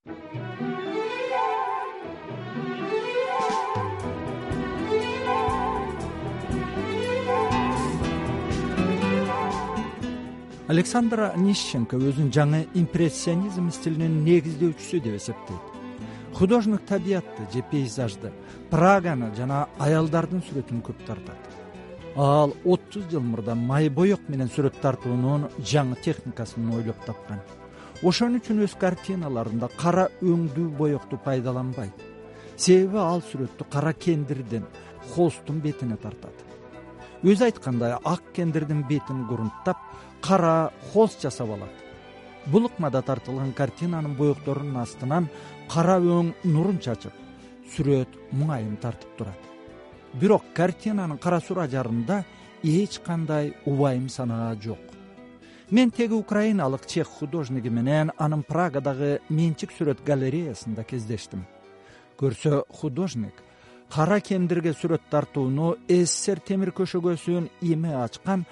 Александр Онищенко өзүн жаңы импрессионизм стилинин негиздөөчүсү деп эсептейт. Художник табиятты же пейзажды, Праганы жана аялдардын сүрөтүн көп тартат. Ал 30 жыл мурда май боек менен сүрөт тартуунун жаңы техникасын ойлоп тапкан. Ошон үчүн өз картиналарында кара өңдүү боекту пайдаланбайт. Себеби ал сүрөттү кара кендирдин, холсттун бетине тартат. Өзү айткандай, ак кендирдин бетин грунттап, кара холст жасап алат. Бул ыкмада тартылган картинанын боекторунун астынан кара өң нурун чачып, сүрөт муңайым тартып турат. Бирок картинанын кара сур ажарында эч кандай убайым санаа жок. Мен теги украиналык чех художниги менен анын Прагадагы менчик сүрөт галереясында кездештим. Көрсө художник кара кендирге сүрөт тартууну СССР темир көшөгөсүн эме ачкан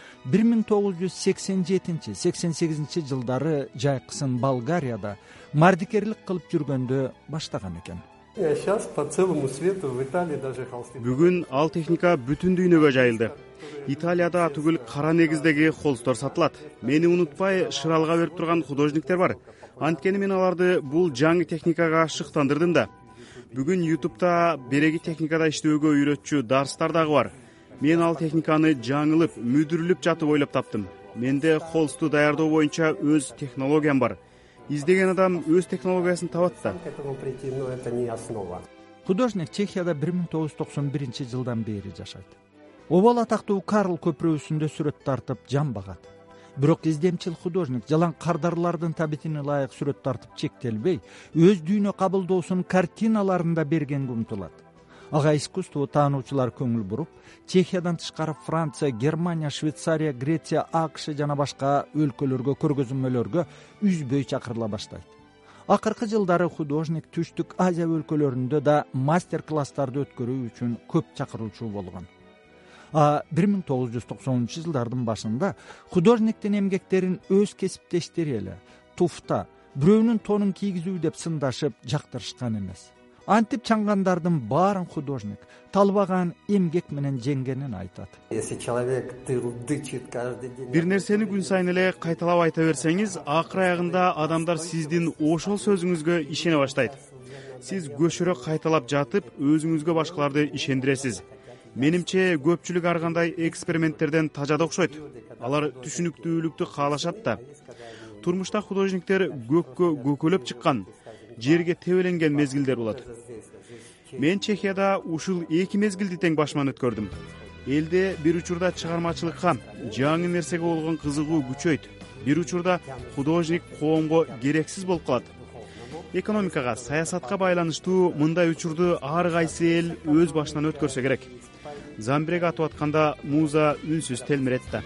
1987-88 жылдары жайкысын Болгарияда мардикерлик кылып жүргөндө баштаган экен. Бүгүн ал техника бүтүн дүйнөгө жайылды. Италияда түгүл кара негиздеги холстор сатылат. Мени унутпай шыралга берип турган художниктер бар. Анткени мен аларды бул жаңы техникага шыктандырдым да. Бүгүн YouTube'да береги техникада иштөөгө үйрөтчү дарстар дагы бар. Мен ал техниканы жаңылып, мүдүрүлүп жатып ойлоп таптым. Менде холсту даярдоо боюнча өз технологиям бар. Издеген адам өз технологиясын табат да. Художник Чехияда 1991 жылдан бери жашайт. Обал атактуу Карл көпүрөсүндө сүрөт тартып жан багат. Бирок издемчил художник жалаң кардарлардын табитине ылайык сүрөт тартып чектелбей, өз дүйнө кабылдоосун картиналарында бергенге умтулат. Ага искусство таануучулар көңүл буруп, Чехиядан тышкары Франция, Германия, Швейцария, Греция, АКШ жана башка өлкөлөргө көргөзмөлөргө үзбөй чакырыла баштайт. Акыркы жылдары художник Түштүк Азия өлкөлөрүндө да мастер-класстарды өткөрүү үчүн көп чакырылчу болгон. 1990 жылдардын башында художниктин эмгектерин өз кесиптештери эле туфта, бирөөнүн тонун кийгизүү деп сындашып жактырышкан эмес. Антип чаңгандардын баарын художник талбаган эмгек менен жеңгенин айтат. Бир нерсени күн сайын эле кайталап айта берсеңиз, акыр аягында адамдар сиздин ошол сөзүңүзгө ишене баштайт. Сиз көшөрө кайталап жатып, өзүңүзгө башкаларды ишендиресиз. Менимче көпчүлүк ар кандай эксперименттерден тажада окшойт. Алар түшүнүктүүлүктү каалашат да. Турмушта художниктер көккө көкөлөп чыккан, жерге тебеленген мезгилдер болот. Мен Чехияда ушул эки мезгилди тең башыман өткөрдүм. Элде бир учурда чыгармачылыкка, жаңы нерсеге болгон кызыгуу күчөйт. Бир учурда художник коомго керексиз болуп калат. Экономикага, саясатка байланыштуу мындай учурду ар кайсы эл өз башынан өткөрсө керек. Замбиреге атып атканда муза үнсүз телмирет да.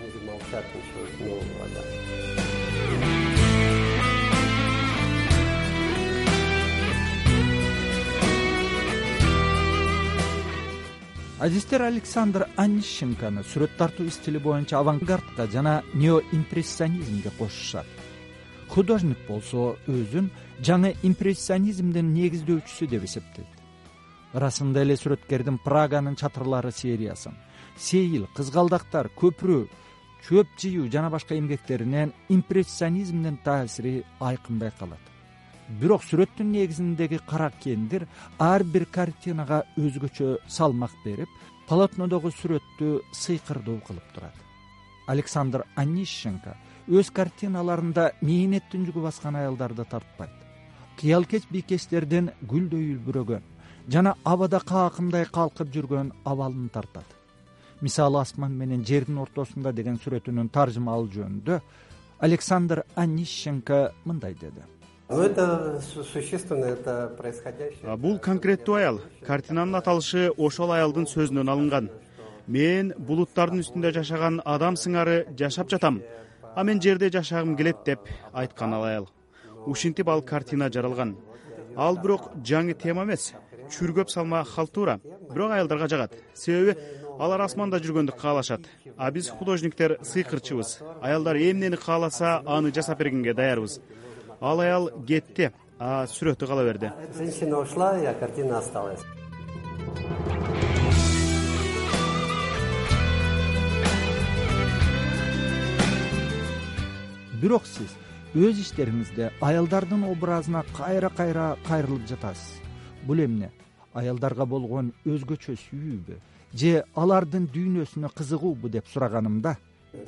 Адистер Александр Онищенкону сүрөт тартуу стили боюнча авангардка жана неоимпрессионизмге кошушат. Художник болсо өзүн жаңы импрессионизмдин негиздөөчүсү деп эсептейт. Расында эле сүрөткердин Праганын чатырлары сериясын, Сейил, Кызгалдактар, Көпүрө, Чөп жыюу жана башка эмгектеринен импрессионизмдин таасири айкын байкалат. Бирок сүрөттүн негизиндеги кара кендир ар бир картинага өзгөчө салмак берип, полотнодогу сүрөттү сыйкырдуу кылып турат. Александр Онищенко өз картиналарында мээнеттин жүгү баскан аялдарды тартпайт. Кыялкеч бийкечтердин гүлдөй үлбүрөгөн жана абада каакымдай калкып жүргөн абалын тартат. Мисалы Асман менен жердин ортосунда деген сүрөтүнүн таржымалуу жөнүндө Александр Онищенко мындай деди. Бул конкреттүү аял. Картинанын аталышы ошол аялдын сөзүнөн алынган. Мен булуттардын үстүндө жашаган адам сыңары жашап жатам, а мен жерде жашагым келет деп айткан аял. Ушинтип ал картина жаралган. Ал бирок жаңы тема эмес, чүргөп салма халтура. Бирок аялдарга жагат. Себеби алар асманда жүргөндү каалашат. А биз художниктер сыйкырчыбыз. Аялдар эмнени кааласа, аны жасап бергенге даярбыз. Ал аял кетти. сүрөтү кала берди. Женщина ушла, а картина осталась. Бирок сиз өз иштериңизде аялдардын образына кайра кайрылып жатасыз. Бул эмне? Аялдарга болгон өзгөчө сүйүүбү же алардын дүйнөсүнө кызыгуубу деп сураганымда,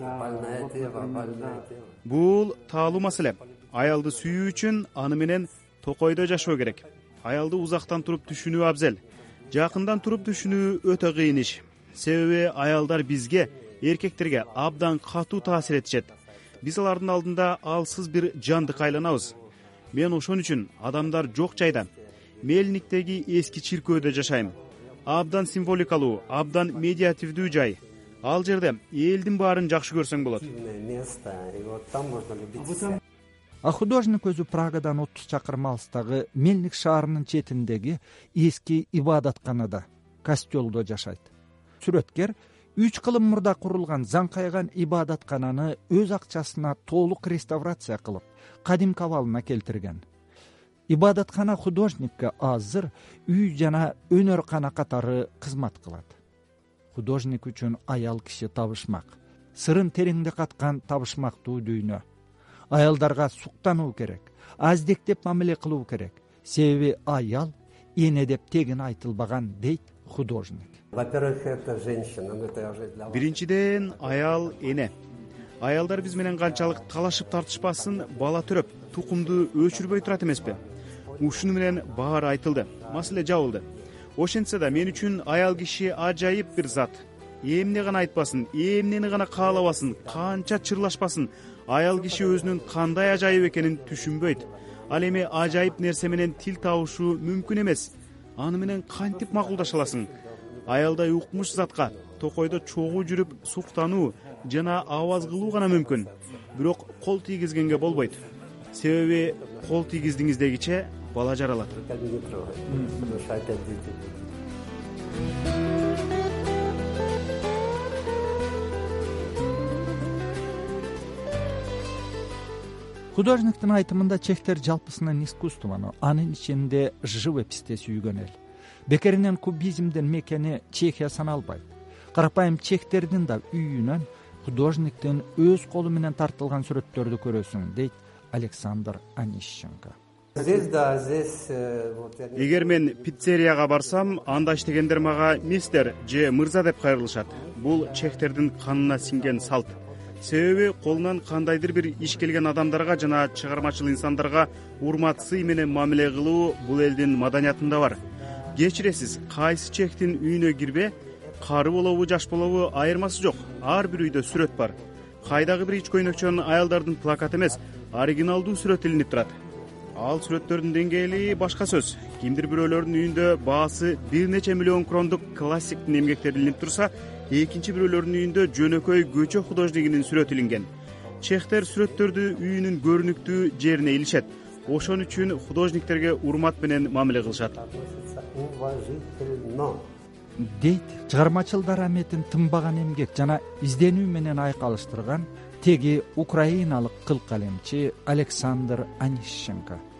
Бул таалуу маселе. Аялды сүйүү үчүн аны менен токойдо жашоо керек. Аялды узактан туруп түшүнүү абзел. Жакындан туруп түшүнүү өтө кыйын иш. Себеби аялдар бизге, эркектерге абдан катуу таасир этишет. Биз алардын алдында алсыз бир жандык айланабыз. Мен ошон үчүн адамдар жок жайда, Мельниктеги эски чиркөөдө жашайм. Абдан символикалуу, абдан медиативдүү жай. Ал жерде элдин баарын жакшы көрсөң болот. Место, и вот там можно любить. художник өзү Прагадан 30 чакырым алыстагы Мельник шаарынын четиндеги эски ибадатканада, костелдо жашайт. Сүрөткер 3 кылым мурда курулган заңкайган ибадаткананы өз акчасына толук реставрация кылып, кадимки абалына келтирген. Ибадаткана художникке азыр үй жана өнөр-кана катары кызмат кылат. Художник үчүн аял киши табышмак, сырын тереңде каткан табышмактуу дүйнө. Аялдарга суктануу керек, аздектеп мамиле кылуу керек. Себеби аял эне деп тегин айтылбаган, дейт художник. Во-первых, это женщина, но это уже для вас. Биринчиден аял эне. Аялдар биз менен канчалык талашып тартышпасын, бала төрөп, тукумду өчүрбөй турат эмеспи? Ушуну менен баары айтылды. Маселе жабылды. Ошентсе да мен үчүн аял киши ажайып бир зат. Эмне гана айтпасын, эмнени гана каалабасын, канча чырлашпасын, аял киши өзүнүн кандай ажайып экенин түшүнбөйт. Ал эми ажайып нерсе менен тил табышуу мүмкүн эмес. Аны менен кантип макулдаша аласың? Аялдай укмуш затка токойдо чогуу жүрүп суктануу жана абаз кылуу гана мүмкүн. Бирок кол тийгизгенге болбойт. Себеби кол тийгиздиңиздегиче бала жаралат. Как не трогать, потому что опять дети будут. Художниктин айтымында чехтер жалпысынан искусствону, анын ичинде живописте сүйгөн эл. Бекеринен кубизмдин мекени Чехия саналбайт. Карапайым чехтердин да үйүнөн художниктин өз колу менен тартылган сүрөттөрдү көрөсүң, дейт Александр Онищенко. Здесь, да, здесь... Эгер мен пиццерияга барсам, анда иштегендер мага мистер же мырза деп кайрылышат. Бул чехтердин канына сиңген салт. Себеби колунан кандайдыр бир иш келген адамдарга жана чыгармачыл инсандарга урмат сый менен мамиле кылуу бул элдин маданиятында бар. Кечиресиз, кайсы чехтин үйүнө кирбе, кары болобу, жаш болобу айырмасы жок. Ар бир үйдө сүрөт бар. Кайдагы бир ич көйнөкчөн аялдардын плакаты эмес, оригиналдуу сүрөт илинип турат. Ал сүрөттөрдүн деңгээли башка сөз. Кимдир бирөөлөрдүн үйүндө баасы бир нече миллион крондук классиктин эмгектери илинип турса, экинчи бирөөлөрдүн үйүндө жөнөкөй көчө художнигинин сүрөтү илинген. Чехтер сүрөттөрдү үйүнүн көрүнүктүү жерине илишет. Ошон үчүн художниктерге урмат менен мамиле кылышат. Уважительно. Дейт чыгармачылдар аметин тынбаган эмгек жана изденүү менен айкалыштырган теги украиналык кыл калемчи Александр Онищенко.